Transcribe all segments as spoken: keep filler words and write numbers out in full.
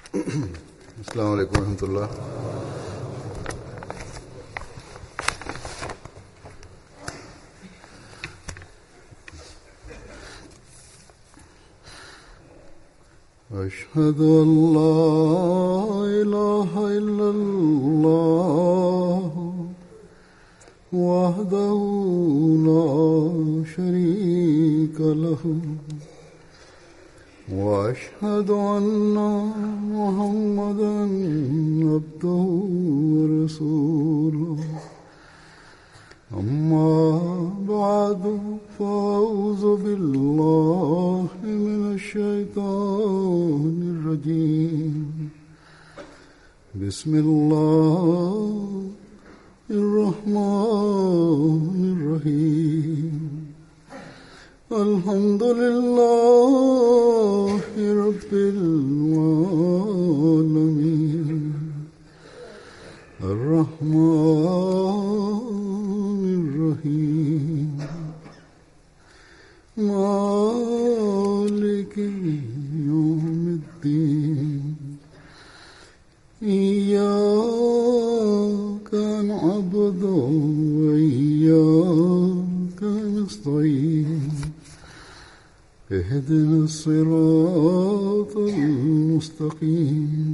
अस्सलाम वालेकुम रहमतुल्लाह। أشهد أن لا إله إلا الله وحده لا شريك له وأشهد أن محمدا عبده ورسوله أما بعد فأعوذ بالله من الشيطان الرجيم بسم الله الرحمن الرحيم الحمد لله رب العالمين الرحمن الرحيم مالك يوم الدين إياك نعبد وإياك نستعين اهدنا الصراط المستقيم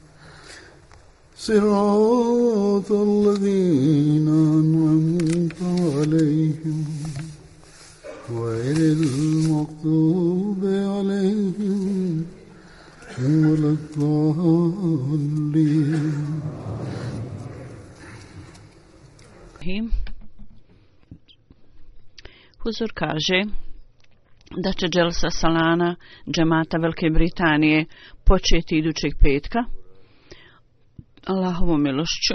صراط الذين أنعمت عليهم غير المغضوب عليهم ولا الضالين. Huzur kaže da će dželsa salana džemata Velike Britanije početi idućeg petka Allahovom milošću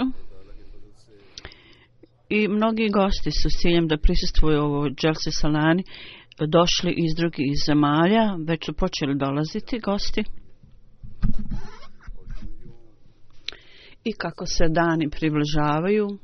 i mnogi gosti su s ciljem da prisustvuju ovoj dželsi salani došli iz drugih zemalja, već su počeli dolaziti gosti. I kako se dani približavaju,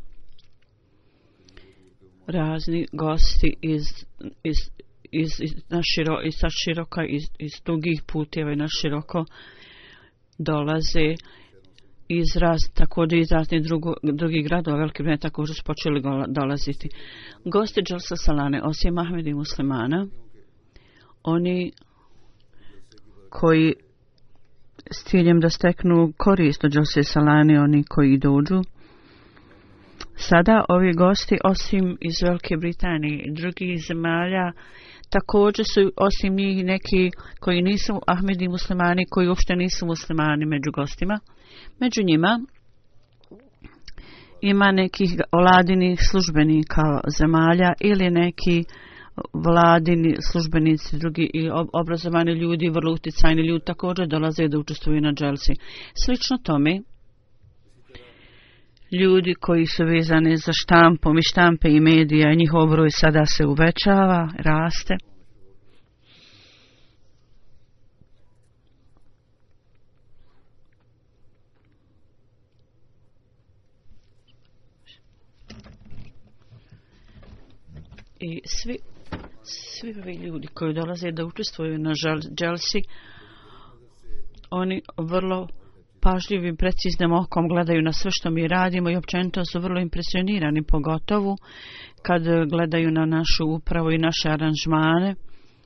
razni gosti iz, iz, iz, iz, na širo, iz sa široka, iz, iz dugih puteva i na široko dolaze iz raz, također iz raznih drugih gradova Velike Britanije također su počeli dolaziti. Gosti dželsa salane, osim Ahmeda i muslimana, oni koji s ciljem da steknu korist od dželse salane, oni koji dođu, sada ovi gosti osim iz Velike Britanije i drugih zemalja također su osim njih neki koji nisu Ahmedi muslimani, koji uopšte nisu muslimani među gostima. Među njima ima nekih vladinih službenika zemalja ili neki vladini službenici, drugi i obrazovani ljudi, vrlo utjecajni ljudi također dolaze da učestvuju na dželsi. Slično tome, ljudi koji su vezani za štampom i štampe i medija, njihov broj sada se uvećava, raste. I svi, svi ovi ljudi koji dolaze da učestvuju na dželsi, oni vrlo pažljivim, preciznim okom gledaju na sve što mi radimo i općenito su vrlo impresionirani, pogotovo kad gledaju na našu upravu i naše aranžmane,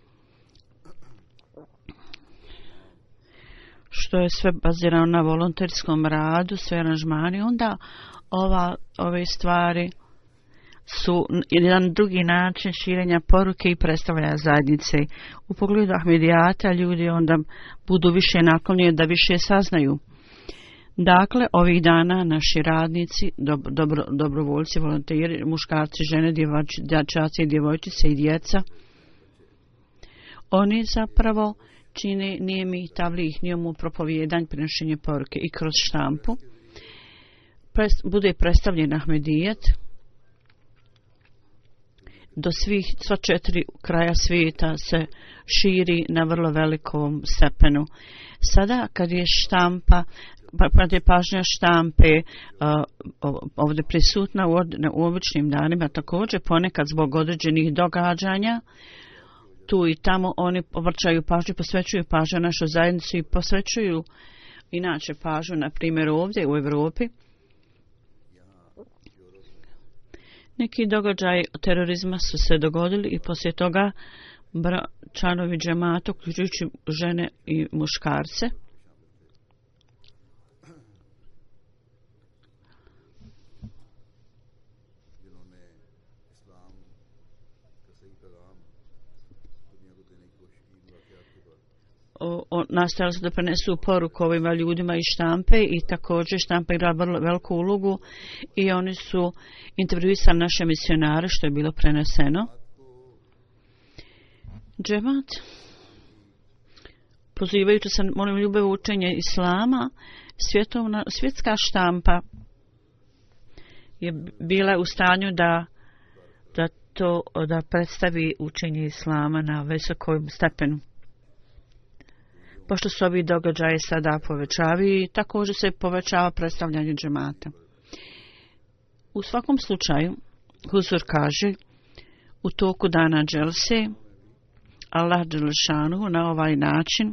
što je sve bazirano na volonterskom radu, sve aranžmani. Onda ova, ove stvari su jedan drugi način širenja poruke i predstavljanja zajednice. U pogledu Ahmedijata ljudi onda budu više naklonjeni da više saznaju. Dakle, ovih dana naši radnici, dobro, dobro, dobrovoljci, volonteri, muškarci, žene, dječaci, djevojčice i djeca, oni zapravo čine nijemi tablih, nijemu propovijedanje, prenošenje poruke i kroz štampu. Pres, bude predstavljen Ahmedijet do svih, sva četiri kraja svijeta se širi na vrlo velikom stepenu. Sada kad je štampa, kad je pažnja štampe uh, ovdje prisutna u, u običnim danima, također ponekad zbog određenih događanja, tu i tamo oni obrćaju pažnju, posvećuju pažnju našu zajednicu i posvećuju inače pažnju, na primjer ovdje u Europi. Neki događaji terorizma su se dogodili i poslije toga članovi džemata, uključujući žene i muškarce, O, o, nastojali su da prenesu poruku ovima ljudima iz štampe i također štampa igra vrlo veliku ulogu i oni su intervjuisali naše misionare, što je bilo preneseno. Džemat, pozivajući se molim ljubav učenje islama, svjetovna, svjetska štampa je bila u stanju da, da to da predstavi učenje islama na visokom stepenu. Pošto se ovi događaji sada povećavaju, također se povećava predstavljanje džemata. U svakom slučaju, Huzur kaže, u toku dana dželse, Allah dželešanu na ovaj način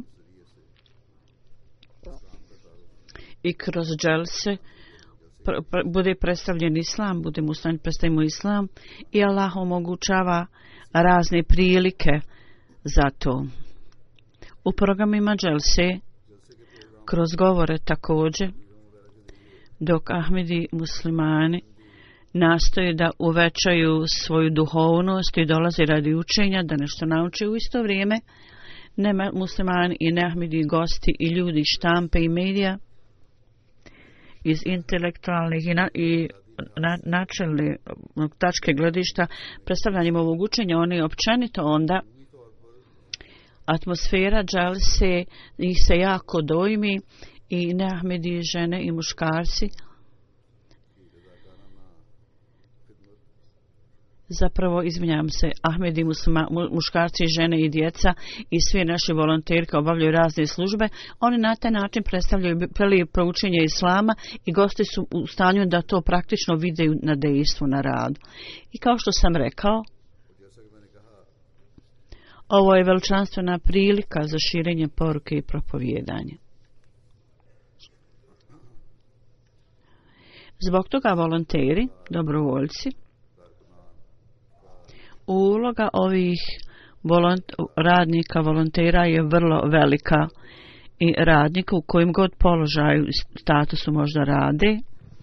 i kroz dželse pr- pr- bude predstavljen islam, bude musliman, predstavimo islam i Allah omogućava razne prilike za to. U programima dželse, kroz govore također, dok Ahmedi muslimani nastoje da uvećaju svoju duhovnost i dolaze radi učenja, da nešto nauče u isto vrijeme, ne muslimani i ne Ahmedi gosti i ljudi štampe i medija iz intelektualnih i, na, i na, načelne tačke gledišta predstavljanjem ovog učenja, oni općenito onda atmosfera dželse ih se jako dojmi i ne Ahmedi žene i muškarci zapravo izvinjavam se Ahmedi muslima, muškarci, žene i djeca i svi naši volonteri koji obavljaju razne službe, oni na taj način predstavljaju prije proučenje islama i gosti su u stanju da to praktično videju na dejstvu, na radu. I kao što sam rekao, ovo je veličanstvena prilika za širenje poruke i propovijedanje. Zbog toga volonteri, dobrovoljci, uloga ovih volont, radnika, volontera je vrlo velika i radnika u kojim god položaju statusu možda rade.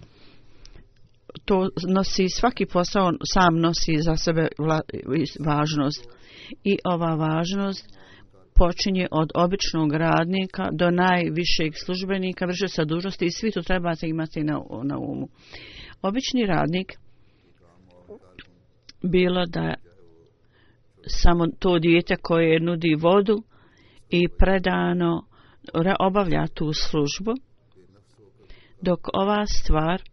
To nosi, svaki posao sam nosi za sebe vla, važnost. I ova važnost počinje od običnog radnika do najvišeg službenika, vršioca dužnosti i svi to trebate imati na, na umu. Obični radnik, bilo da samo to dijete koje nudi vodu i predano obavlja tu službu, dok ova stvar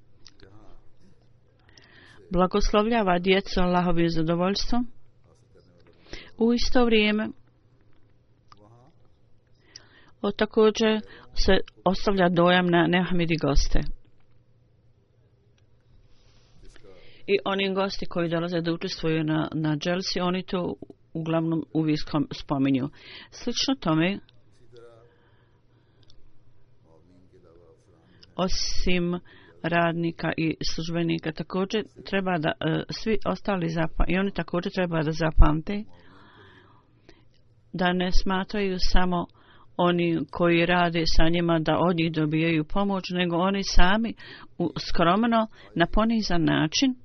blagoslovljava djecu Allahovim zadovoljstvom, u isto vrijeme o također se ostavlja dojam na neahmedi goste. I oni gosti koji dolaze da učestvuju na, na dželsi, oni to uglavnom uvijek spominju. Slično tome, osim radnika i službenika, također treba da uh, svi ostali zapamte, i oni također treba da zapamte da ne smatraju samo oni koji rade sa njima da od njih dobijaju pomoć, nego oni sami u, skromno na ponizan način,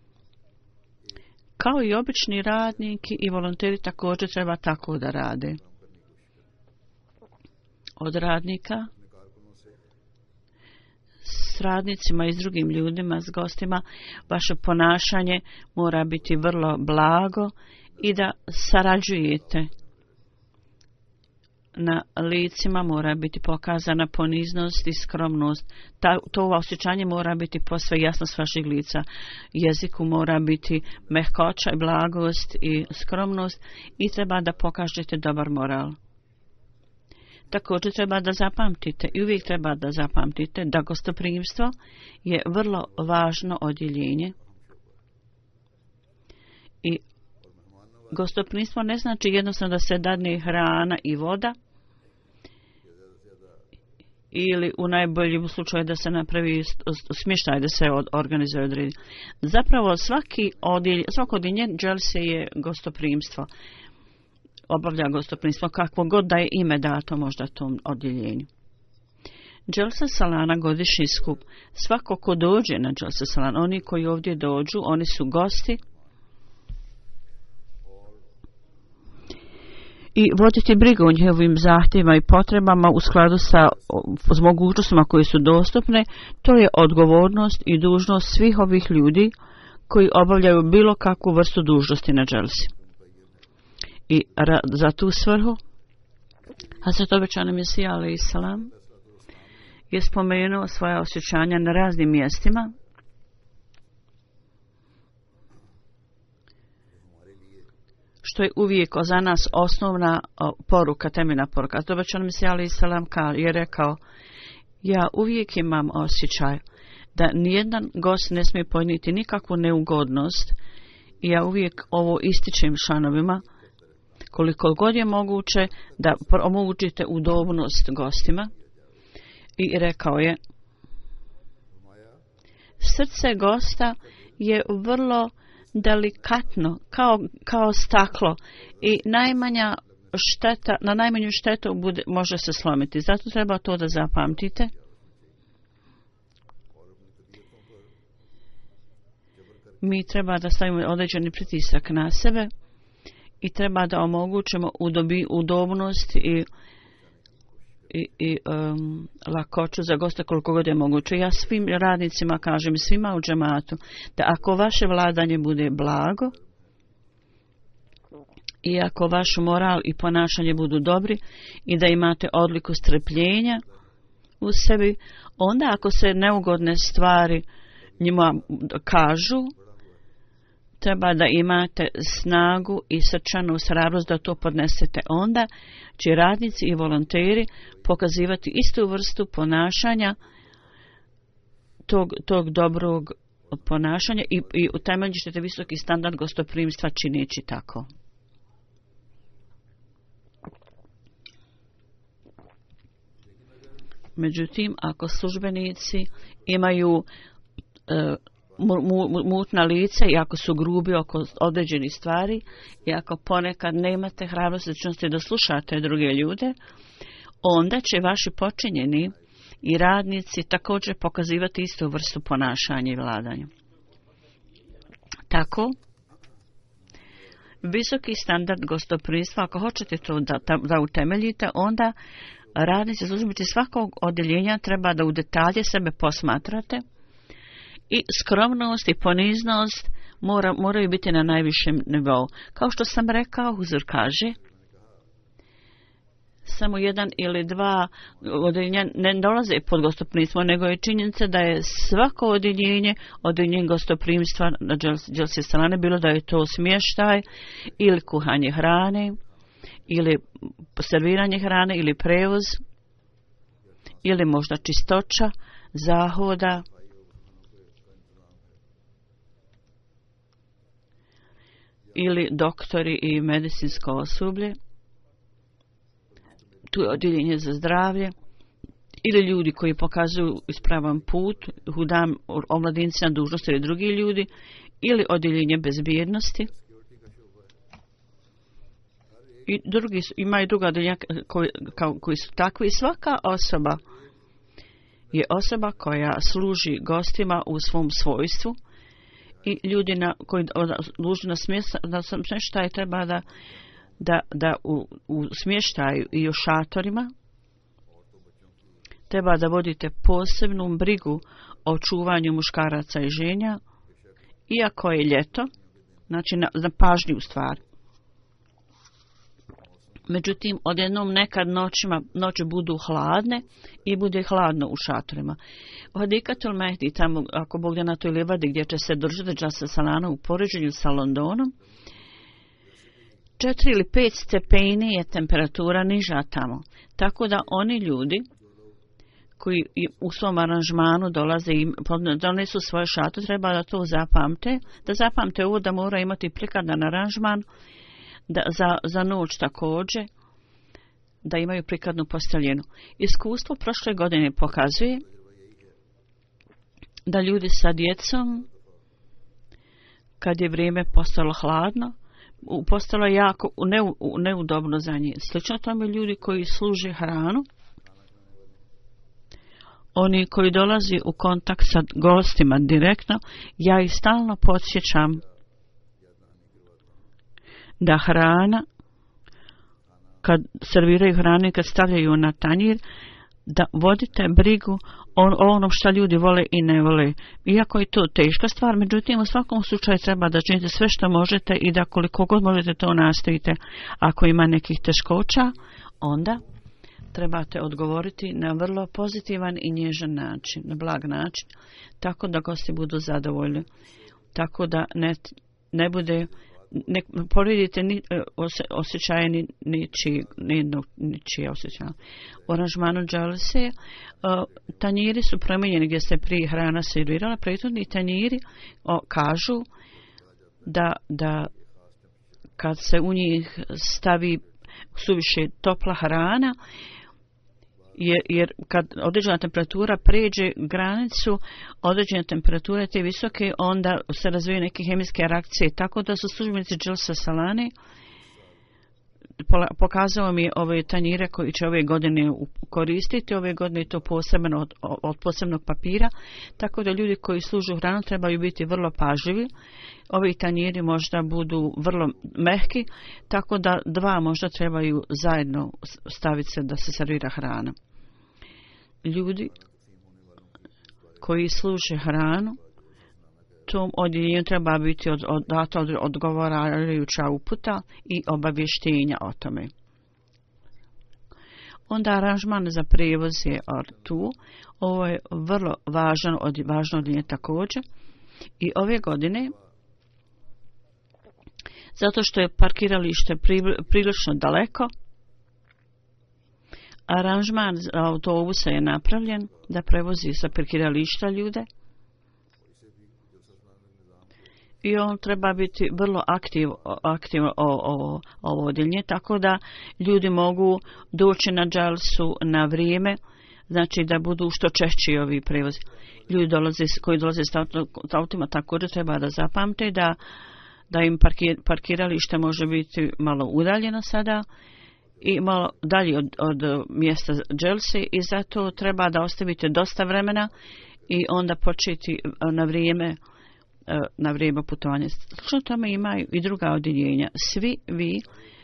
kao i obični radnici i volonteri također treba tako da rade. Od radnika s radnicima i s drugim ljudima, s gostima, vaše ponašanje mora biti vrlo blago i da sarađujete. Na licima mora biti pokazana poniznost i skromnost. Ta, to osjećanje mora biti posve jasno s vaših lica. Jeziku mora biti mehkoća i blagost i skromnost i treba da pokažete dobar moral. Također treba da zapamtite i uvijek treba da zapamtite da gostoprimstvo je vrlo važno odjeljenje. I gostoprimstvo ne znači jednostavno da se dadne hrana i voda ili u najboljem slučaju da se napravi smještaj, da se organizuje odredi. Zapravo svaki odjelj, svako odjeljenje dželse je gostoprimstvo. Obavlja gostoprimstvo kakvo god da je ime dato možda tom odjeljenju. Dželsa Salana godišnji skup. Svako ko dođe na Dželsa Salana, oni koji ovdje dođu, oni su gosti. I voditi brigu o njihovim zahtjevima i potrebama u skladu sa s mogućnostima koje su dostupne, to je odgovornost i dužnost svih ovih ljudi koji obavljaju bilo kakvu vrstu dužnosti na dželsi. I ra, za tu svrhu Hazret obećani Mesija alejhi selam je spomenuo svoja osjećanja na raznim mjestima što je uvijek za nas osnovna poruka, temeljna poruka. To već on Mesija alejhi selam je rekao, ja uvijek imam osjećaj da nijedan gost ne smije podnijeti nikakvu neugodnost i ja uvijek ovo ističem članovima koliko god je moguće da omogućite udobnost gostima. I rekao je, srce gosta je vrlo delikatno, kao, kao staklo i najmanja šteta, na najmanju štetu bude, može se slomiti. Zato treba to da zapamtite. Mi treba da stavimo određeni pritisak na sebe i treba da omogućimo udobi, udobnost i i, i um, lakoću za gosta koliko god je moguće. Ja svim radnicima kažem, svima u džematu, da ako vaše vladanje bude blago i ako vaš moral i ponašanje budu dobri i da imate odliku strpljenja u sebi, onda ako se neugodne stvari njima kažu, treba da imate snagu i srčanu hrabrost da to podnesete. Onda će radnici i volonteri pokazivati istu vrstu ponašanja, tog, tog dobrog ponašanja i, i utemeljit ćete visoki standard gostoprimstva čineći tako. Međutim, ako službenici imaju e, mutna lice i ako su grubi oko određenih stvari i ako ponekad nemate hrabrosti da slušate druge ljude, onda će vaši počinjeni i radnici također pokazivati istu vrstu ponašanja i vladanja. Tako, visoki standard gostoprimstva, ako hoćete to da, da utemeljite, onda radnici, službenici svakog odjeljenja treba da u detalje sebe posmatrate i skromnost i poniznost mora, moraju biti na najvišem nivou. Kao što sam rekao, Huzur kaže, samo jedan ili dva odjeljenja ne dolaze pod gostoprimstvo, nego je činjenica da je svako odjeljenje odjeljenje gostoprimstva na Dželsi Salane, bilo da je to smještaj ili kuhanje hrane ili serviranje hrane ili prevoz ili možda čistoća, zahoda, ili doktori i medicinsko osoblje, tu je odjeljenje za zdravlje, ili ljudi koji pokazuju ispravan put, hudam omladinci na dužnosti ili drugi ljudi, ili odjeljenje bezbjednosti. I drugi, imaju druga odjeljenja koji, kao, koji su takvi. Svaka osoba je osoba koja služi gostima u svom svojstvu i ljudi na, koji služi na smještaj treba da, da, da u, u smještaju i u šatorima treba da vodite posebnu brigu o čuvanju muškaraca i ženja, iako je ljeto, znači na, na pažnju u stvari. Međutim, odjednom nekad noćima, noći budu hladne i bude hladno u šatorima. U Hadikatul Mehdi, tamo, ako Bog da na toj livadi gdje će se držati Dželsa Salana u poređenju sa Londonom, četiri ili pet stepeni je temperatura niža tamo. Tako da oni ljudi koji u svom aranžmanu dolaze i donesu svoje šato, treba da to zapamte, da zapamte ovo da mora imati prikladan aranžman, da za, za noć također, da imaju prikladnu posteljinu. Iskustvo prošle godine pokazuje da ljudi sa djecom, kad je vrijeme postalo hladno, postalo je jako neudobno za njih. Slično tome ljudi koji služe hranu, oni koji dolazi u kontakt sa gostima direktno, ja ih stalno podsjećam da hrana, kad serviraju hranu i kad stavljaju na tanjir, da vodite brigu o onom što ljudi vole i ne vole. Iako je to teška stvar, međutim u svakom slučaju treba da činite sve što možete i da koliko god možete to nastavite. Ako ima nekih teškoća, onda trebate odgovoriti na vrlo pozitivan i nježan način, na blag način, tako da gosti budu zadovoljni. Tako da ne, ne bude, ne povrijedite ni, osjećaje ni, ničije, ničije osjećaje. U aranžmanu džalse tanjiri su promijenjeni gdje se prije hrana servirala, prethodni tanjiri o, kažu da, da kad se u njih stavi suviše topla hrana, Jer, jer kad određena temperatura pređe granicu određene temperature te visoke, onda se razvijaju neke hemijske reakcije, tako da su službenici Dželsa Salane pokazao mi ove tanjire koji će ove godine koristiti. Ove godine je to posebno od, od posebnog papira, tako da ljudi koji služu hranu trebaju biti vrlo pažljivi. Ovi tanjiri možda budu vrlo mehki, tako da dva možda trebaju zajedno staviti se da se servira hrana. Ljudi koji služe hranu, tom odjeljenju treba biti od, od, data od, odgovarajuća uputa i obavještenja o tome. Onda aranžman za prijevoz je tu. Ovo je vrlo važan, od, važno odjeljenje također. I ove godine, zato što je parkiralište prilično daleko, aranžman za autobusa je napravljen da prevozi sa parkirališta ljude. I on treba biti vrlo aktiv, aktiv o, o, ovo odjeljenje, tako da ljudi mogu doći na džalsu na vrijeme, znači da budu što češći ovi prevozi. Ljudi dolaze, koji dolaze s autima također treba da zapamte da, da im parkir, parkiralište može biti malo udaljeno sada i malo dalje od, od mjesta dželse i zato treba da ostavite dosta vremena i onda početi na vrijeme na vrijeme putovanja. Što tome imaju i druga odjeljenja. Svi vi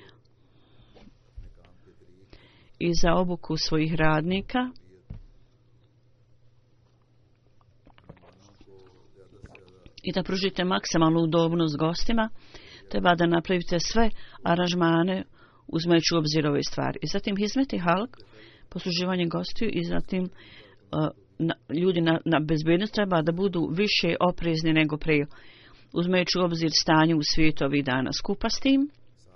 i za obuku svojih radnika i da pružite maksimalnu udobnost gostima, treba da napravite sve aranžmane uzmajući u obzir ove stvari. I zatim hizmeti halk, posluživanje gostiju i zatim uh, Na, ljudi na, na bezbednost treba da budu više oprezni nego prije, uzmajući u obzir stanje u svijetu ovih dana. Skupa s tim,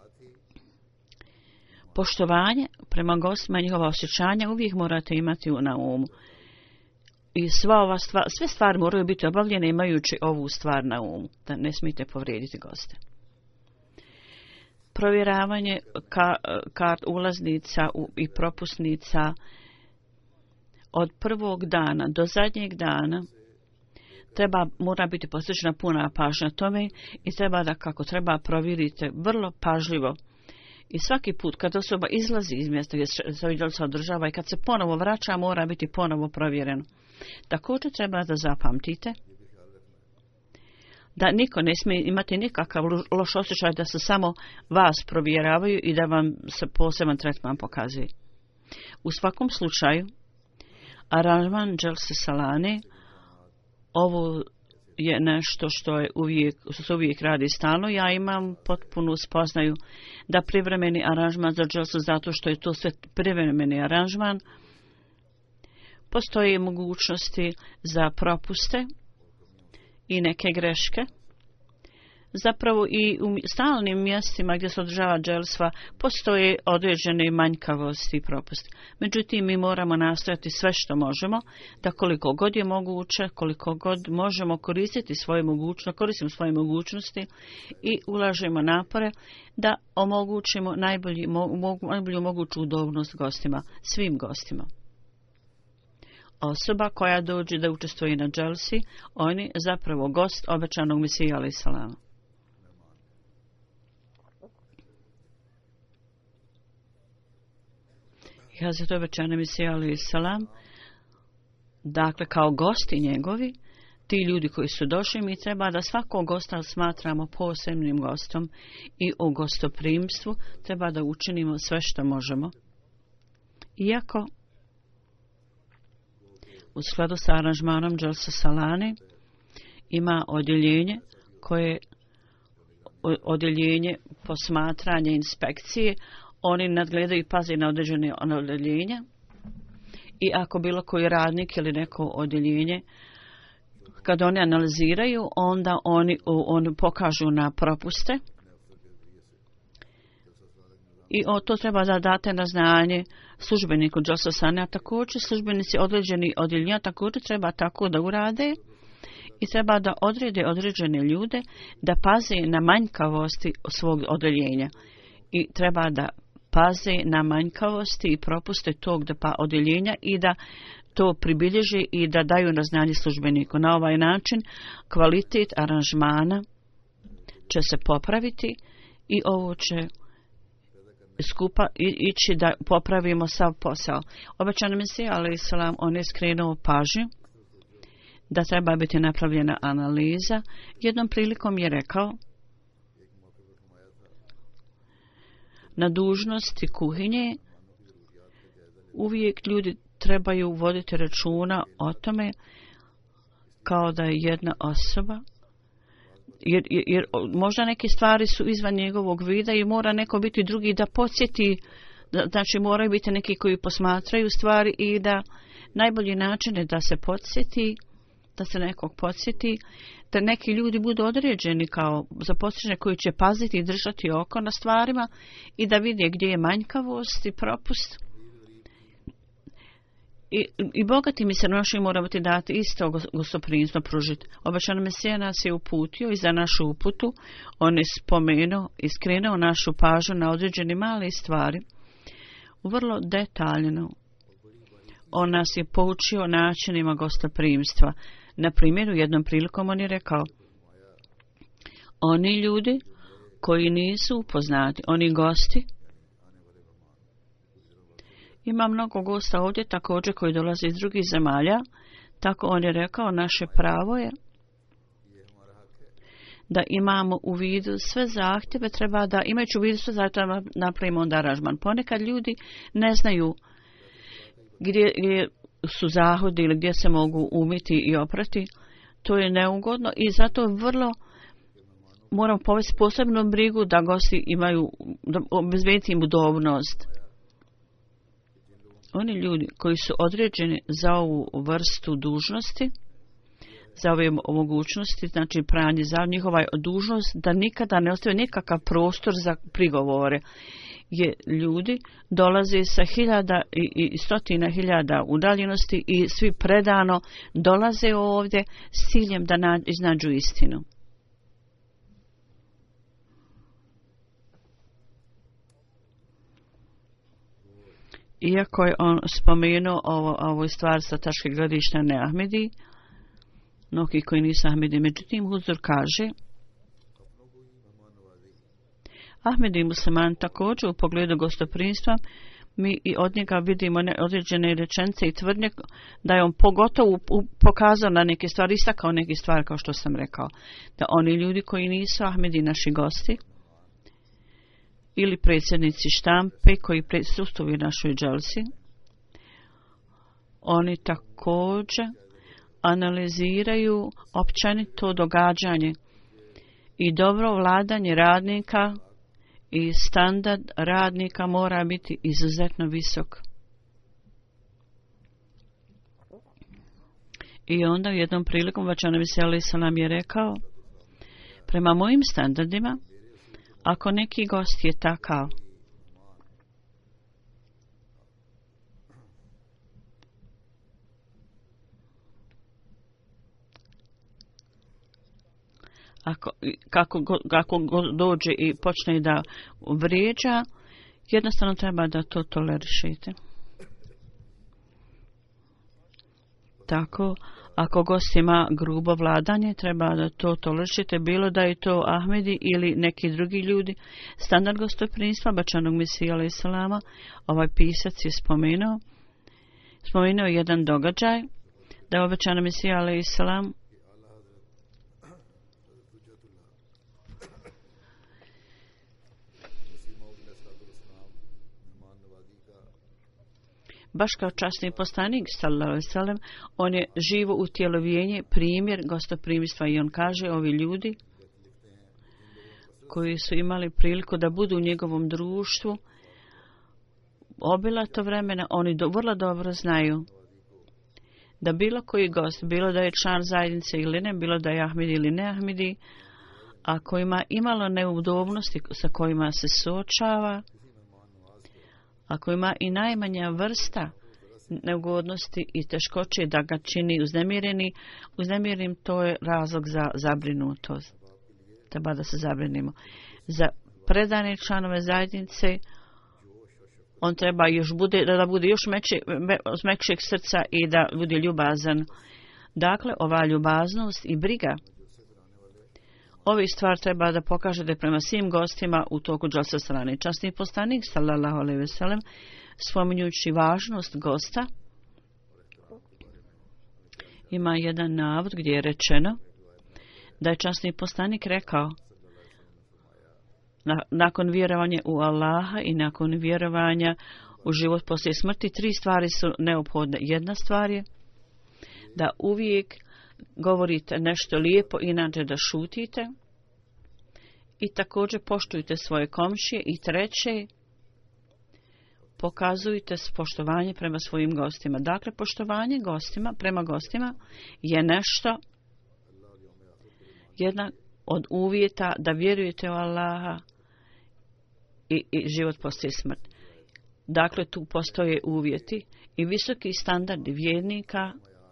poštovanje prema gostima i njihova osjećanja uvijek morate imati na umu. I sva ova stvar, sve stvari moraju biti obavljene imajući ovu stvar na umu, da ne smijete povrijediti goste. Provjeravanje ka, kart ulaznica i propusnica od prvog dana do zadnjeg dana treba, mora biti posvećena puna pažnja tome i treba da kako treba provjerite vrlo pažljivo. I svaki put kad osoba izlazi iz mjesta gdje se vidjelca održava i kad se ponovo vraća, mora biti ponovo provjereno. Također treba da zapamtite da niko ne smije imati nikakav loš osjećaj da se samo vas provjeravaju i da vam se poseban tretman pokazuje. U svakom slučaju, aranžman Dželse Salane, ovo je nešto što, je uvijek, što se uvijek radi stalno. Ja imam potpunu spoznaju da privremeni aranžman za Dželsu, zato što je to sve privremeni aranžman, postoje mogućnosti za propuste i neke greške. zapravo i u stalnim mjestima gdje se održava dželsva postoje određene manjkavosti i propusti. Međutim, mi moramo nastojati sve što možemo, da koliko god je moguće, koliko god možemo koristiti svoje mogućnosti, koristimo svoje mogućnosti i ulažemo napore da omogućimo najbolji, mo, najbolju moguću udobnost gostima, svim gostima. Osoba koja dođe da učestvuje na dželsi, on je zapravo gost obećanog Mesija alejhi selam. Hazret obećani Mesija alejhi selam, dakle kao gosti njegovi, ti ljudi koji su došli, mi treba da svakog gosta smatramo posebnim gostom i u gostoprimstvu treba da učinimo sve što možemo. Iako u skladu sa aranžmanom Dželsa Salane ima odjeljenje koje odjeljenje posmatranja inspekcije, oni nadgledaju i paze na određene odjeljenja i ako bilo koji radnik ili neko odjeljenje kad oni analiziraju, onda oni, oni pokažu na propuste i o, to treba da date na znanje službeniku Dželsa Salane, a također službenici određeni odjeljenja također treba tako da urade i treba da odrede određene ljude da paze na manjkavosti svog odjeljenja i treba da paze na manjkavosti i propuste tog pa odjeljenja i da to pribilježe i da daju na znanje službeniku. Na ovaj način kvalitet aranžmana će se popraviti i ovo će skupa ići da popravimo sav posao. Obećani Mesija alejhi selam, on je skrenuo pažnju da treba biti napravljena analiza. Jednom prilikom je rekao na dužnosti kuhinje uvijek ljudi trebaju voditi računa o tome kao da je jedna osoba, jer, jer, jer možda neke stvari su izvan njegovog vida i mora neko biti drugi da podsjeti, znači moraju biti neki koji posmatraju stvari i da najbolji način je da se podsjeti, da se nekog podsjeti, da neki ljudi budu određeni kao zaposlene koji će paziti i držati oko na stvarima i da vide gdje je manjkavost i propust. I, i bogati mi se naši moramo ti dati isto gostoprimstvo pružiti. Obećani Mesija nas je uputio i za našu uputu on je spomenuo i skrenuo našu pažnju na određene male stvari. Vrlo detaljno on nas je poučio načinima gostoprimstva. Na primjer, u jednom prilikom on je rekao, oni ljudi koji nisu upoznati, oni gosti, ima mnogo gosta ovdje također koji dolaze iz drugih zemalja, tako on je rekao, naše pravo je da imamo u vidu sve zahtjeve, treba da imajući u vidu sve zahtjeve napravimo onda aranžman. Ponekad ljudi ne znaju gdje, gdje su zahodi ili gdje se mogu umiti i oprati, to je neugodno i zato vrlo moramo povesti posebnu brigu da gosti imaju, da obezbediti im udobnost. Oni ljudi koji su određeni za ovu vrstu dužnosti, za ove mogućnosti, znači pranje za njihova dužnost, da nikada ne ostave nikakav prostor za prigovore. Je ljudi dolaze sa hiljada i, i stotina hiljada udaljenosti i svi predano dolaze ovdje s ciljem da na, iznađu istinu. Iako je on spomenuo ovo, ovo stvar sa tačke gledišta ne Ahmedi, mnogi koji nisu Ahmedi, međutim Huzur kaže, Ahmedi musliman također u pogledu gostoprimstva, mi i od njega vidimo ne, određene rečence i tvrdnje da je on pogotovo u, u, pokazao na neke stvari, istakao neke stvari kao što sam rekao, da oni ljudi koji nisu Ahmedi naši gosti, ili predsjednici štampe koji prisustvuju našoj dželsi, oni također analiziraju općenito događanje i dobro vladanje radnika i standard radnika mora biti izuzetno visok. I onda u jednom prilikom Vačana Mesija alejhi selam je rekao, Prema mojim standardima, ako neki gost je takav, Ako, kako, kako dođe i počne da vrijeđa, jednostavno treba da to tolerišete. Tako, ako gost ima grubo vladanje, treba da to tolerišete, bilo da je to Ahmedi ili neki drugi ljudi. Standard gostoprimstva Bačanog Mesija alaih salama, ovaj pisac je spomenuo, spomenuo jedan događaj, da je obećana Mesija alaih salam baš kao časni poslanik sallallahu alejhi ve sellem, on je živo utjelovljenje, primjer gostoprimstva i on kaže ovi ljudi koji su imali priliku da budu u njegovom društvu obilato vremena, oni do, vrlo dobro znaju da bilo koji gost, bilo da je član zajednice ili ne, bilo da je Ahmedi ili ne Ahmedi, ako ima imalo neudobnosti sa kojima se suočava, ako ima i najmanja vrsta neugodnosti i teškoće da ga čini uznemireni, uznemirenim, to je razlog za zabrinutost. Treba da se zabrinimo. Za predane članove zajednice on treba još bude, da bude još meče, me, mekšeg srca i da bude ljubazan. Dakle, ova ljubaznost i briga, ovi stvar treba da pokažete prema svim gostima u toku džalsa strane. Časni poslanik sallallahu alejhi ve sellem, spominjući važnost gosta, ima jedan navod gdje je rečeno da je časni poslanik rekao na, nakon vjerovanja u Allaha i nakon vjerovanja u život poslije smrti, tri stvari su neophodne. Jedna stvar je da uvijek govorite nešto lijepo, inače da šutite, i također poštujte svoje komšije, i treće, pokazujte poštovanje prema svojim gostima. Dakle, poštovanje gostima, prema gostima je nešto, jedna od uvjeta da vjerujete u Allaha i, i život poslije smrti. Dakle, tu postoje uvjeti i visoki standardi vjernika.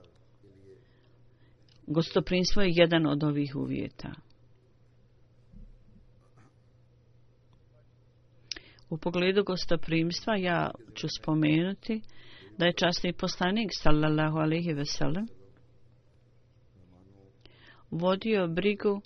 Gostoprimstvo je jedan od ovih uvjeta. U pogledu gostoprimstva ja ću spomenuti da je časni poslanik sallallahu alejhi ve sellem vodio brigu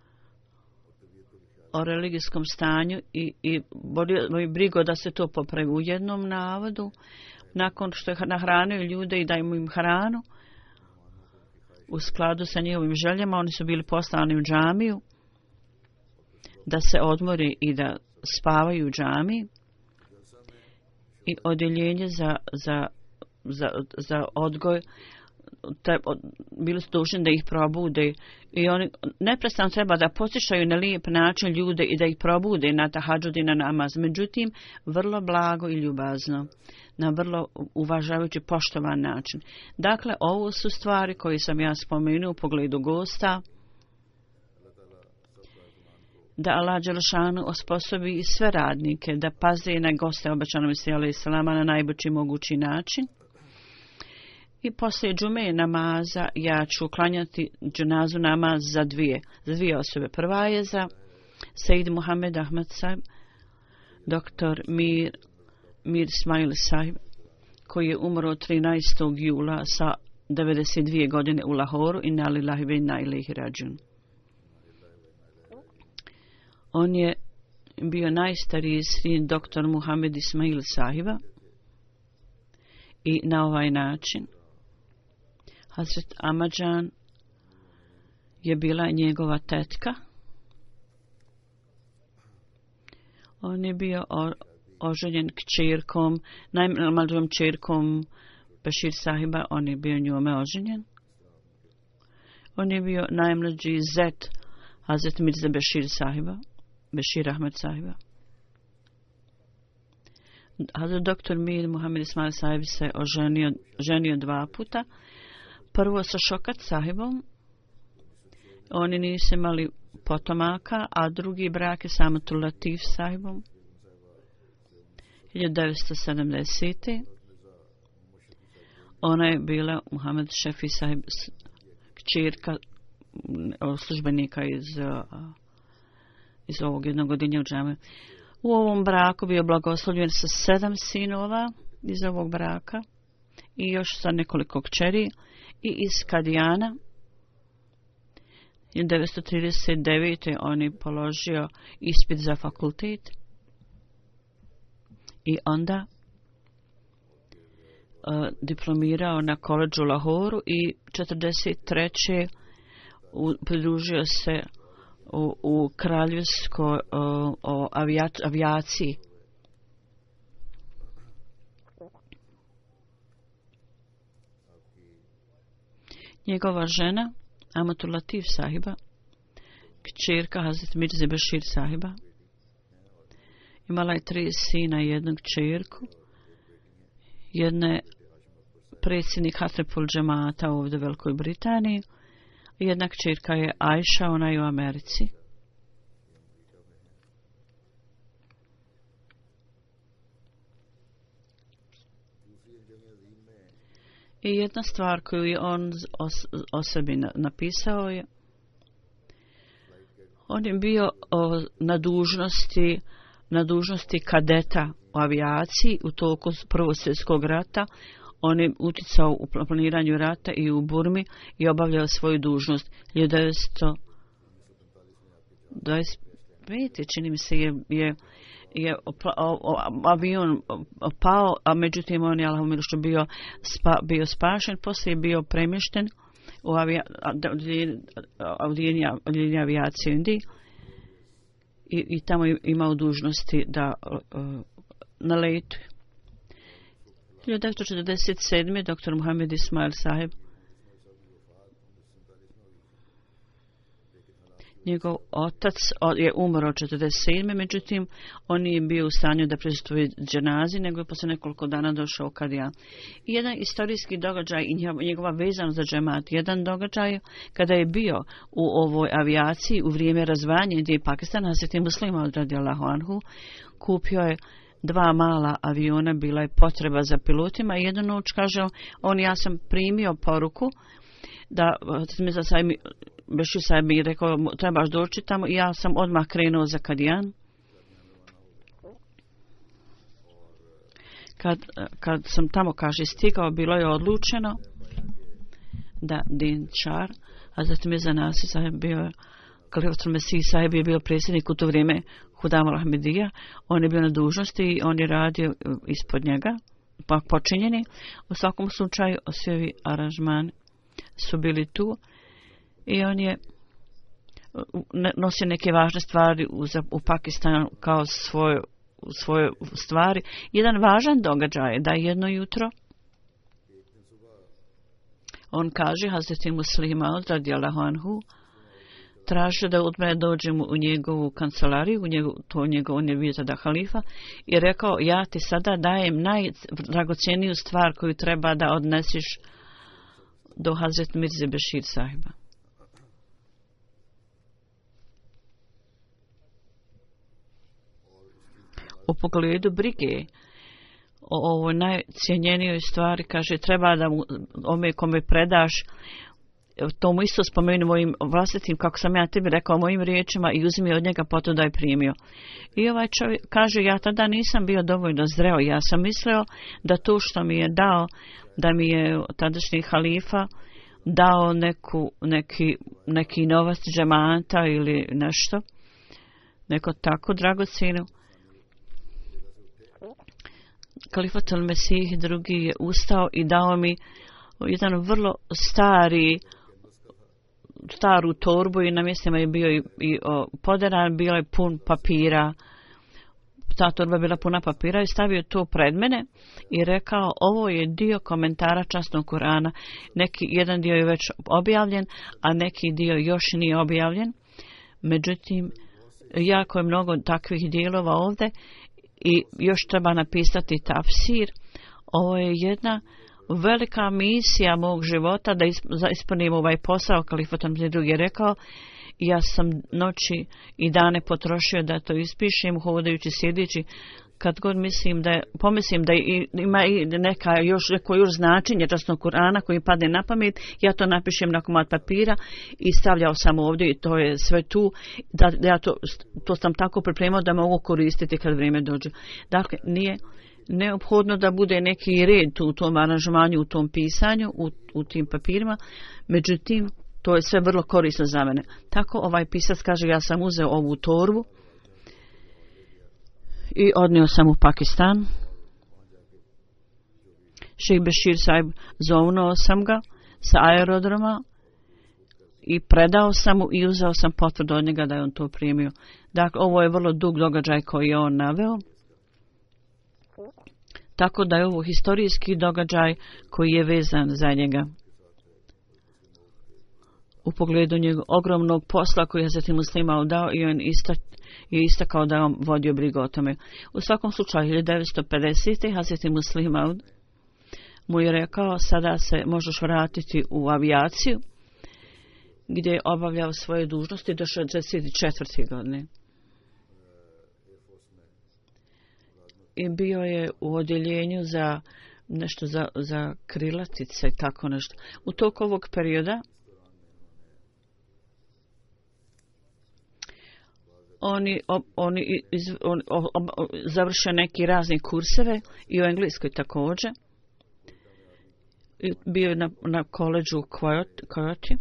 o religijskom stanju i, i vodio brigu da se to popravi. U jednom navodu, nakon što je nahranio ljude i daju im hranu, u skladu sa njihovim željama, oni su bili poslani u džamiju da se odmori i da spavaju u džamiji, i odjeljenje za, za, za, za odgoj te, od, bili su dužni da ih probude, i oni neprestano treba da posjećaju na lijep način ljude i da ih probude na tahadžud i na namaz. Međutim, vrlo blago i ljubazno, na vrlo uvažavajući poštovan način. Dakle, ovo su stvari koje sam ja spomenuo u pogledu gosta, da Allah dželešanu osposobi i sve radnike da paze na goste obećanog Mesija alejhi selama na najbolji mogući način. I poslije džume namaza ja ću klanjati dženazu namaz za dvije, za dvije osobe. Prva je za Sejd Muhammed Ahmad Sahib, doktor Mir, Mir Ismail Sahib, koji je umro trinaestog jula sa devedeset dvije godine u Lahoru, inna lillahi ve inna ilejhi rađiun. On je bio najstariji sin doktor Muhammed Ismail Sahiba, i na ovaj način Hazret Amadžan je bila njegova tetka. On je bio oženjen kćerkom, najmlađom kćerkom Bešir Sahiba, on je bio njome oženjen. On je bio najmlađi zet Hazret Mirza Bešir Sahiba, Bešir Ahmed Sahiba. Hazret doktor Mir Muhammed Ismail Sahib se oženio, ženio dva puta. Prvo sa Šokat Sahibom. Oni nisu imali potomaka, a drugi brak je sa Amatul Latif sahibom hiljadu devetsto sedamdesete. Ona je bila Muhammed Šefi sahib, kćerka službenika iz, iz ovog jednog godinja u džame. U ovom braku bio blagoslovljen sa sedam sinova iz ovog braka i još sa nekoliko kćeri i iz Kadijana. hiljadu devetsto trideset devete. on je položio ispit za fakultet i onda uh, diplomirao na koledžu u Lahoru i četrdeset treće U, pridružio se u, u kraljevskoj avijac, avijaciji. Njegova žena, Amatul Latif sahiba, kćerka Hazret Mirze Bashir sahiba, imala je tri sina i jednu kćerku. Jedna je predsjednik Hatrepul džemata ovdje u Velikoj Britaniji. Jedna kćerka je Ajša, ona je u Americi. I jedna stvar koju je on o, o sebi napisao je, on je bio o, na dužnosti na dužnosti kadeta u avijaciji u toku Prvog svjetskog rata. On je uticao u planiranju rata i u Burmi i obavljao svoju dužnost. hiljadu devetsto dvadeset pete. čini mi se je, je, je opla, o, o, avion pao, a međutim on je alhamdulillah bio, spa, bio spašen, poslije je bio premješten u odjeljenje avijacije u Indiji i, i tamo je imao dužnosti da uh, na letu. hiljadu devetsto četrdeset sedme. doktor Muhammed Ismail sahib, njegov otac je umro četrdeset sedme. Međutim, on nije bio u stanju da prisustvuje dženazi, nego je posle nekoliko dana došao u Kadijan. I jedan istorijski događaj i njegova vezanost za džemat. Jedan događaj kada je bio u ovoj avijaciji u vrijeme razvajanja Indije i Pakistana, Hazreti Muslima radijallahu anhu kupio je dva mala aviona, bila je potreba za pilotima i jednu noć kaže on, ja sam primio poruku da mi za sajb Bešir sajb mi rekao trebaš doći tamo i ja sam odmah krenuo za Kadijan. Kad, kad sam tamo, kaže, stigao, bilo je odlučeno da Din Čar, a zatim je za nas sajb bio Kalifatul Mesih sahib je bio predsjednik u to vrijeme Hudam al-Ahmedija. On je bio na dužnosti i on je radio ispod njega, pa počinjeni. U svakom slučaju svi aranžmani su bili tu i on je nosio neke važne stvari u, u Pakistanu kao svoje, svoje stvari. Jedan važan događaj je da jedno jutro on kaže Hazreti Muslima radijallahu anhu tražio da od mene dođem u njegovu kancelariju, u njegov, to njegov, on je bio tada halifa, i rekao, ja ti sada dajem najdragocjeniju stvar koju treba da odnesiš do Hazret Mirze Bashir sahiba. U pogledu brige o ovoj najcijenjenijoj stvari, kaže, treba da mu, ome kome predaš, to mu isto spomenu mojim vlastitim, kako sam ja tebi rekao, mojim riječima, i uzmi od njega, potom da je primio. I ovaj čovjek kaže, ja tada nisam bio dovoljno zreo, ja sam mislio da to što mi je dao, da mi je tadašnji halifa dao neku, neki, neki novac džemata ili nešto, neko tako dragocjeno. Kalifatul Mesih drugi je ustao i dao mi jedan vrlo stari staru torbu i na mjestima je bio i, i o, poderan, bio je pun papira. Ta torba bila puna papira i stavio to pred mene i rekao, ovo je dio komentara časnog Kurana. Neki, jedan dio je već objavljen, a neki dio još nije objavljen. Međutim, jako je mnogo takvih dijelova ovdje i još treba napisati tafsir. Ovo je jedna velika misija mog života da ispunim ovaj posao. Kalifatul Mesih drugi je rekao, I ja sam noći i dane potrošio da to ispišem, hodajući, sjedeći, kad god mislim da je, pomislim da je, ima i neka još, neko još značenje časnog Kur'ana koji padne na pamet, ja to napišem na komad papira i stavljao sam ovdje i to je sve tu, da, da ja to, to sam tako pripremao da mogu koristiti kad vrijeme dođe. Dakle, nije neophodno da bude neki red tu, u tom aranžmanju, u tom pisanju, u, u tim papirima, međutim, to je sve vrlo korisno za mene. Tako ovaj pisac kaže, ja sam uzeo ovu torbu i odnio sam u Pakistan. Šejh Bešir Sahib, zovnuo sam ga sa aerodroma i predao sam mu i uzeo sam potvrdu od njega da je on to primio. Dakle, ovo je vrlo dug događaj koji je on naveo. Tako da je ovo historijski događaj koji je vezan za njega. U pogledu njegovog ogromnog posla koji je zatim Muslima dao i on ista, je istakao da je on vodio brigu o tome. U svakom slučaju, hiljadu devetsto pedesete. Hazreti Muslima mu je rekao, sada se možeš vratiti u avijaciju, gdje je obavljao svoje dužnosti do šezdeset četvrte godine. I bio je u odjeljenju za nešto za, za krilatice i tako nešto. U toku ovog perioda oni, oni iz, on, o, o, završe neki razni kurseve i u Engleskoj također. I bio je na, na koleđu u Kojoti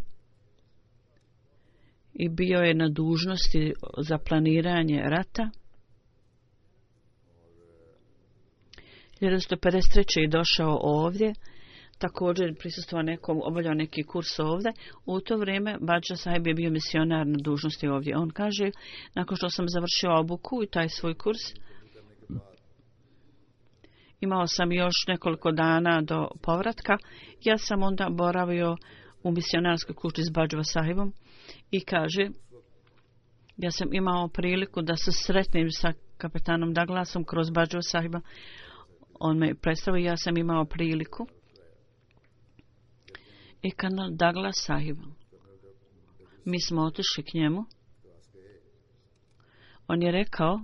i bio je na dužnosti za planiranje rata. hiljadu devetsto pedeset treće. je došao ovdje, također prisustvovao nekom, obavljao neki kurs ovdje. U to vrijeme Badža Sahib je bio misionar na dužnosti ovdje. On kaže, nakon što sam završio obuku i taj svoj kurs, imao sam još nekoliko dana do povratka, ja sam onda boravio u misionarskoj kući s Badža Sahibom i kaže, ja sam imao priliku da se sretnem sa kapetanom Douglasom kroz Badža Sahiba. On me predstavio, ja sam imao priliku. I kanal Douglas Sahib. Mi smo otišli k njemu. On je rekao,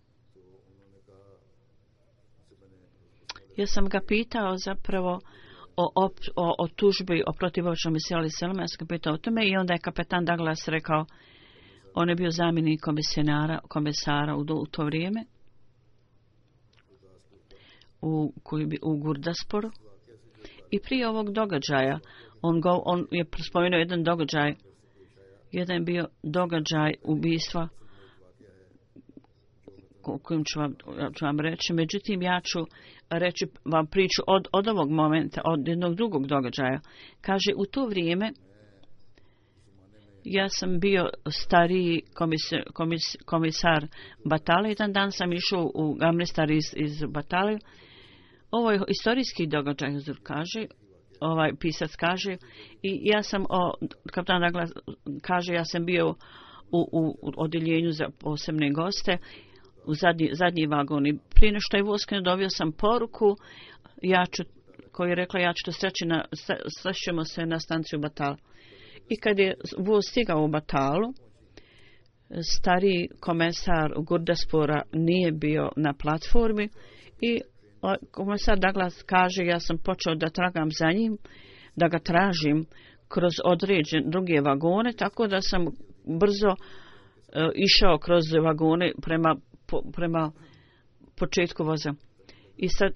ja sam ga pitao zapravo o, o, o, o tužbi o protivočnom misiju ali selama, ja sam ga pitao o tome i onda je kapetan Douglas rekao, on je bio zamjenik komisionara, komisara u, u to vrijeme. U, u Gurdasporu. I prije ovog događaja on, go, on je spomenuo jedan događaj, jedan bio događaj ubistva o kojem ću vam, ću vam reći. Međutim, ja ću reći vam priču od, od ovog momenta, od jednog drugog događaja. Kaže, u to vrijeme ja sam bio stariji komisar, komis, komisar Batale. Jedan dan sam išao u Amnestar iz, iz Batale. Ovo je historijski događaj, kaže, ovaj pisac kaže, i ja sam, o, kapitan Douglas kaže, ja sam bio u, u, u odjeljenju za posebne goste, u zadnji, zadnji vagon. I prije nešto je vojska dobio sam poruku, ja ću, koji je rekla, ja ću to sreći na, srećemo se na stanciju Batal. I kad je voz stigao u Batalu, stariji komesar Gurdaspora nije bio na platformi i komisar Douglas kaže, ja sam počeo da tragam za njim, da ga tražim kroz određene druge vagone, tako da sam brzo uh, išao kroz vagone prema, po, prema početku voza. I sad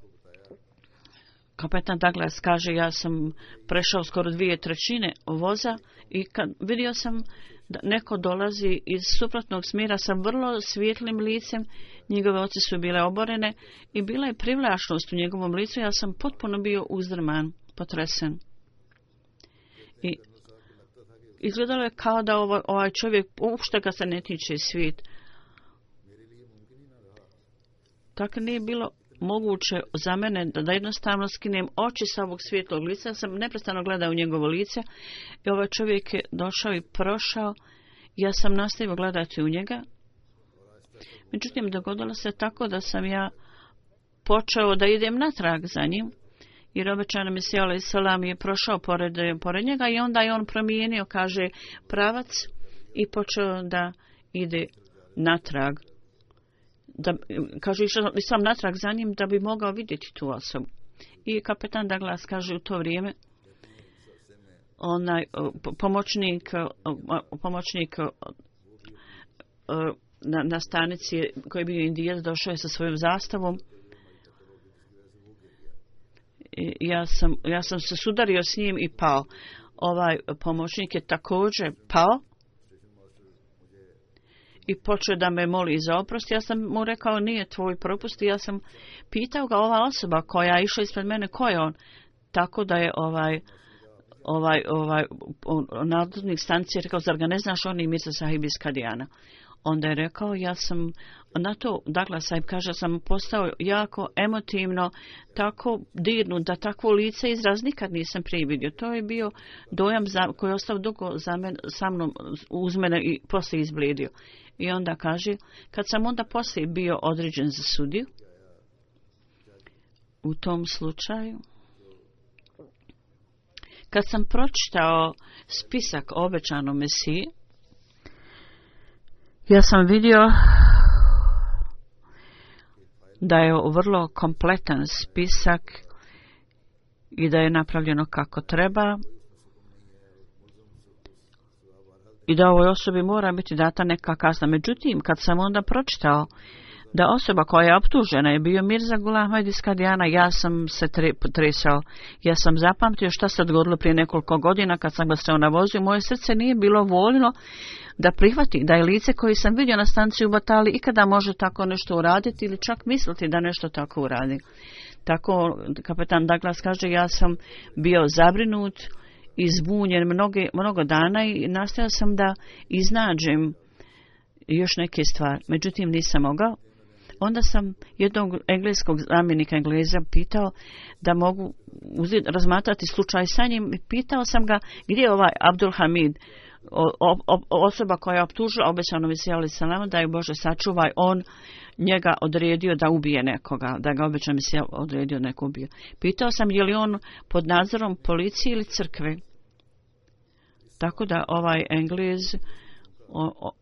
kapetan Douglas kaže, ja sam prešao skoro dvije trećine voza i kad vidio sam da neko dolazi iz suprotnog smjera sa vrlo svijetlim licem, njegove oči su bile oborene i bila je privlačnost u njegovom licu, ja sam potpuno bio uzdrman, potresen. I izgledalo je kao da ovo, ovaj čovjek uopšte ga se ne tiče svijet. Tako nije bilo moguće za mene da, da jednostavno skinem oči sa ovog svijetlog lica. Ja sam neprestano gledao u njegovo lice i ovaj čovjek je došao i prošao. Ja sam nastavio gledati u njega. Međutim, dogodilo se tako da sam ja počeo da idem natrag za njim. Jer obećana misija alaih salam je prošao pored, pored njega i onda je on promijenio, kaže, pravac i počeo da ide natrag. Da, kaže, išao sam natrag za njim da bi mogao vidjeti tu osobu. I kapetan Douglas kaže u to vrijeme, onaj pomoćnik, pomoćnik na, na stanici koji je bio Indijac došao je sa svojom zastavom. I ja sam, ja sam se sudario s njim i pao. Ovaj pomoćnik je također pao i počeo da me moli za oprost. Ja sam mu rekao, nije tvoj propust. Ja sam pitao ga, ova osoba koja je išla ispred mene, ko je on? Tako da je ovaj ovaj ovaj nadzornik stanice rekao, zar ga ne znaš, on je Mirza Sahib iz Kadijana. Onda je rekao, ja sam na to, Douglas Sahib kaže, sam postao jako emotivno, tako dirnut, da takvo lice izraz nikad nisam prije vidio. To je bio dojam za, koji je ostao dugo za men, sa mnom uz mene i poslije izblijedio. I onda kaže, kad sam onda poslije bio određen za sudiju, u tom slučaju, kad sam pročitao spisak o obećanom Mesiji, ja sam vidio da je vrlo kompletan spisak i da je napravljeno kako treba i da ovoj osobi mora biti data neka kazna. Međutim, kad sam onda pročitao da osoba koja je optužena je bio Mirza Ghulam Ahmad iz Kadijana, ja sam se tresao. Ja sam zapamtio šta se dogodilo prije nekoliko godina kad sam ga sreo na vozu. Moje srce nije bilo voljno da prihvati da je lice koje sam vidio na stanciji u Batali ikada može tako nešto uraditi ili čak misliti da nešto tako uradi. Tako kapetan Douglas kaže, ja sam bio zabrinut i zbunjen mnoge, mnogo dana i nastojao sam da iznađem još neke stvari. Međutim, nisam mogao. Onda sam jednog engleskog zamjenika Engleza pitao da mogu uzeti, razmatrati slučaj sa njim i pitao sam ga gdje je ovaj Abdul Hamid, o, o, osoba koja je optužila obećanog Mesiju alejhi selam, da je Bože sačuvaj, on njega odredio da ubije nekoga, da ga obećani Mesija odredio neko ubije. Pitao sam je li on pod nadzorom policije ili crkve. Tako da ovaj Englez o, o,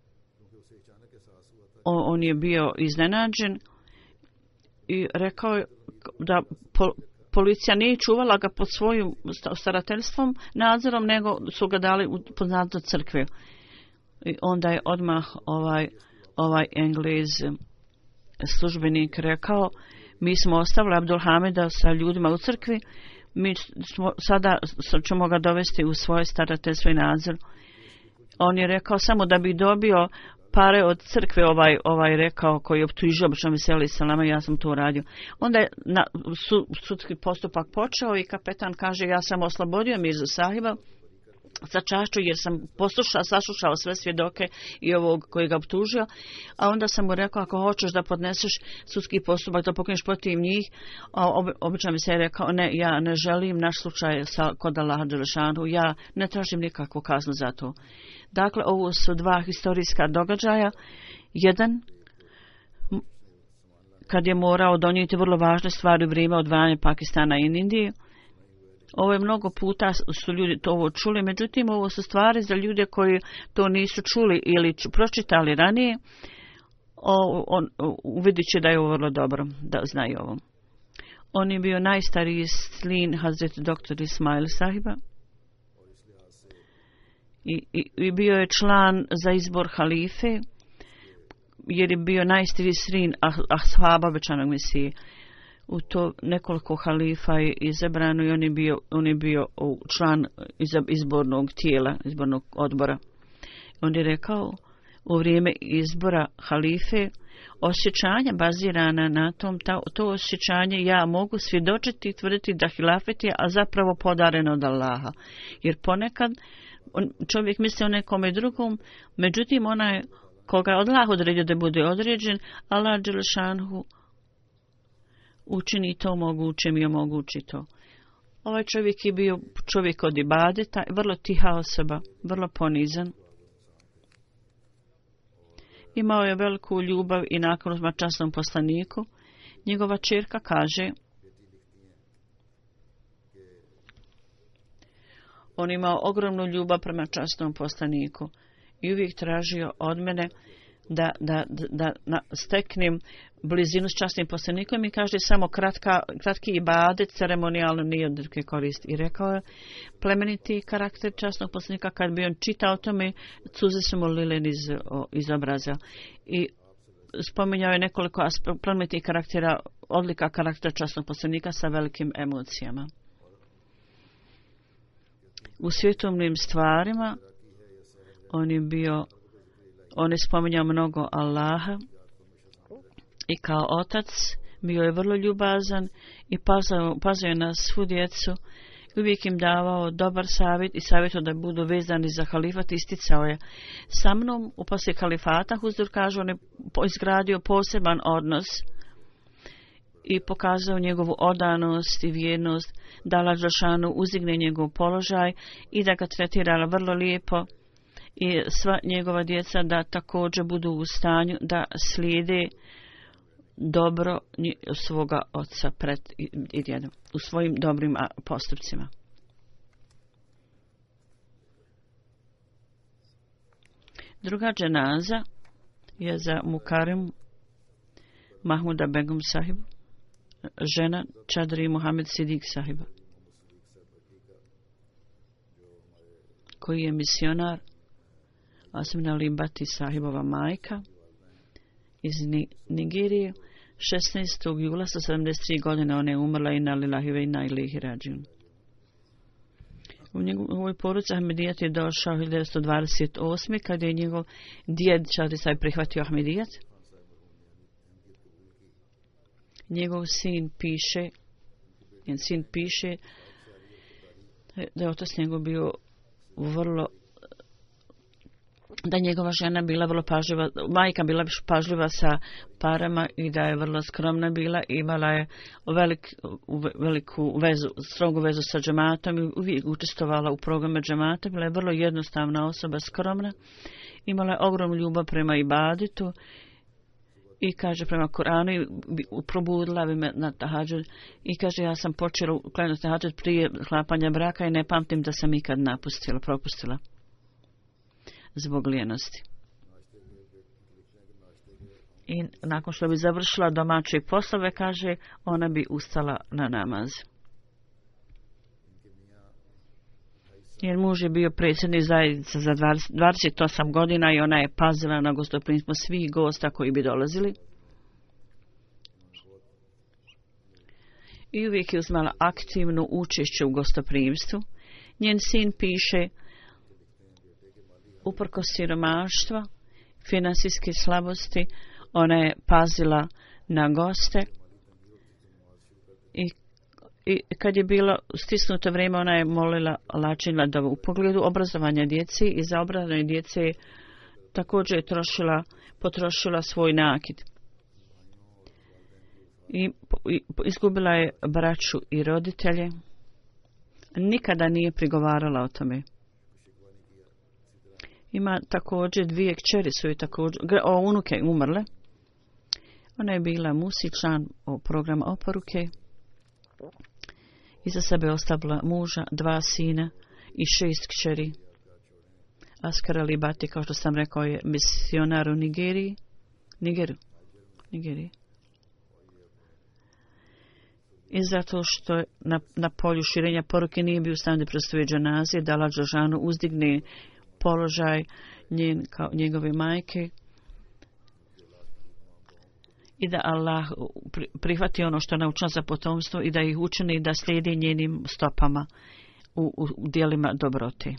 on je bio iznenađen i rekao je da po, policija nije čuvala ga pod svojim starateljstvom, nadzorom, nego su ga dali pod nadzor crkve. I onda je odmah ovaj, ovaj Englez službenik rekao, mi smo ostavili Abdul Hamida sa ljudima u crkvi, mi smo, sada ćemo ga dovesti u svoje starateljstvo i nadzor. On je rekao samo da bi dobio pare od crkve, ovaj, ovaj rekao koji je optužio obećanog Mesiju alejhi selam, ja sam to uradio. Onda je na, su, sudski postupak počeo i kapetan kaže, ja sam oslobodio Mirzu Sahiba sa čašću jer sam poslušao, saslušao sve svjedoke i ovog koji ga optužio, a onda sam mu rekao, ako hoćeš da podneseš sudski postupak, da pokreneš protiv njih, obično mi se je rekao, ne, ja ne želim naš slučaj sa, kod Allaha dželešanu, ja ne tražim nikakvu kaznu za to. Dakle, ovo su dva historijska događaja. Jedan, kad je morao donijeti vrlo važne stvari u vrijeme odvajanja Pakistana i Indije. Ovo je mnogo puta su ljudi to ovo čuli, međutim ovo su stvari za ljude koji to nisu čuli ili pročitali ranije. O, on, uvidit će da je ovo vrlo dobro, da znaju ovo. On je bio najstariji slin Hazret doktor Ismail Sahiba i, i, i bio je član za izbor halife jer je bio najstariji slin ashaba obećanog Mesije. U to nekoliko halifa je izabrano i on je bio, on je bio član izbornog tijela, izbornog odbora. On je rekao, u vrijeme izbora halife, osjećanja bazirana na tom, ta, to osjećanje ja mogu svjedočiti i tvrditi da hilafet je, a zapravo podareno od Allaha. Jer ponekad on, čovjek misli o nekome drugom, međutim onaj koga od Allah odredio da bude određen, Allah dželešanhu učini to mogućem i omogući to. Ovaj čovjek je bio čovjek od ibadeta, vrlo tiha osoba, vrlo ponizan. Imao je veliku ljubav i naklonost prema časnom poslaniku. Njegova ćerka kaže, on imao ogromnu ljubav prema časnom poslaniku i uvijek tražio od mene da, da, da, da steknem blizinu s časnim poslanikom i kaže samo kratka, kratki ibadet ceremonijalno nije od velike koristi. I rekao je, plemeniti karakter časnog poslanika, kad bi on čitao tome, suze su mu lile iz, iz obraza. I spominjao je nekoliko plemenitih karaktera, odlika karaktera časnog poslanika sa velikim emocijama. U svjetovnim stvarima on je bio, on je spominjao mnogo Allaha i kao otac bio je vrlo ljubazan i pazio, pazio je na svu djecu i uvijek im davao dobar savjet i savjeto da budu vezani za halifat. Isticao je sa mnom u poslije halifata. Huzur kaže, on je izgradio poseban odnos i pokazao njegovu odanost i vjernost, da Allah Đelešanu uzdigne njegov položaj i da ga tretira vrlo lijepo i sva njegova djeca da također budu u stanju da slijede dobro svoga oca pred i djeda u svojim dobrim postupcima. Druga dženaza je za Mukarim Mahmuda Begum sahibu, žena Čadri Muhammed Sidik sahiba, koji je misionar Asmina Limbati sahibova majka iz Nigerije. šesnaestog jula sa sedamdeset tri godine ona je umrla i na lillahi ve inna ilaihi rađiun. U njegovoj poruci Ahmedijat je došao hiljadu devetsto dvadeset osme kada je njegov djed Čadri Sahib prihvatio Ahmedijat. Njegov sin piše, njen sin piše da je otac njegov bio vrlo, da njegova žena bila vrlo pažljiva, majka bila pažljiva sa parama i da je vrlo skromna bila, imala je velik, veliku vezu, strogu vezu sa džematom i uvijek učestvovala u programe džemata, bila je vrlo jednostavna osoba, skromna, imala je ogromnu ljubav prema ibadetu i kaže prema Koranu i probudila bi me na tahadžud i kaže ja sam počela klanjati tahadžud prije hlapanja braka i ne pamtim da sam ikad napustila, propustila zbog lijenosti. I nakon što bi završila domaće poslove, kaže, ona bi ustala na namaz. Jer muž je bio predsjednik zajednice za dvadeset osam godina i ona je pazila na gostoprimstvo svih gosta koji bi dolazili. I uvijek je uzmala aktivno učešće u gostoprimstvu. Njen sin piše, uprkos siromaštva, finansijske slabosti, ona je pazila na goste i, i kad je bilo stisnuto vrijeme, ona je molila lačinila da u pogledu obrazovanja djeci i za obrazovanje djece također je trošila, potrošila svoj nakit. I, i izgubila je braću i roditelje. Nikada nije prigovarala o tome. Ima također dvije kćeri su je također, o unuke umrle. Ona je bila musi član programa oporuke. Iza sebe ostavila muža, dva sina i šest kćeri. Askar Ali Bati, kao što sam rekao, je misionar u Nigeriji. Nigeru. Nigeriji. I zato što je na, na polju širenja poruke nije bio u stanju da predstavuje dženaze, da Allah Đelešanu uzdigne položaj njen, kao njegove majke i da Allah prihvati ono što naučila za potomstvo i da ih učini da slijedi njenim stopama u, u, u dijelima dobrote.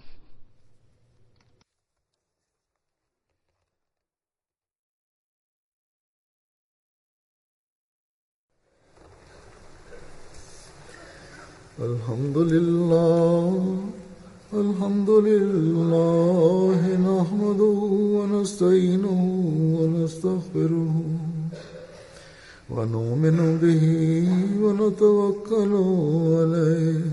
Alhamdulillah الحمد لله نحمده ونستعينه ونستغفره ونؤمن به ونتوكل عليه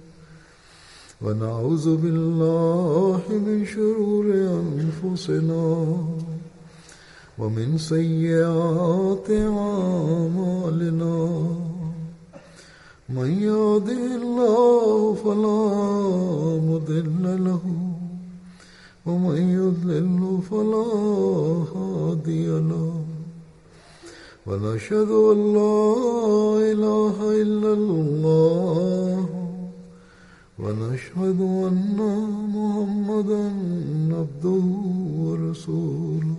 ونعوذ بالله من شرور أنفسنا ومن سيئات أعمالنا من يهده الله فلا مضل له ومن يضلل فلا هادي له ونشهد أن لا إله إلا الله ونشهد أن محمدا عبده ورسوله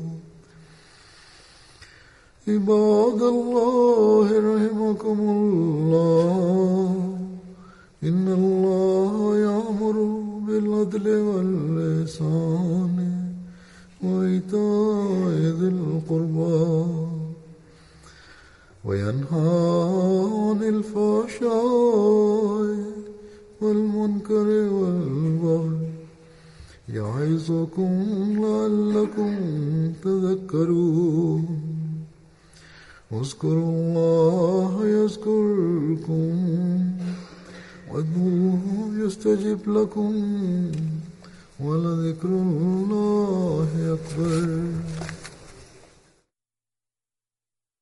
عباد الله رحمكم الله إن الله يأمر بالعدل والإحسان وإيتاء ذي القربى وينهى عن الفحشاء والمنكر والبغي يعظكم لعلكم تذكرون اذكروا الله يذكركم وادعوه يستجب لكم ولذكر الله أكبر.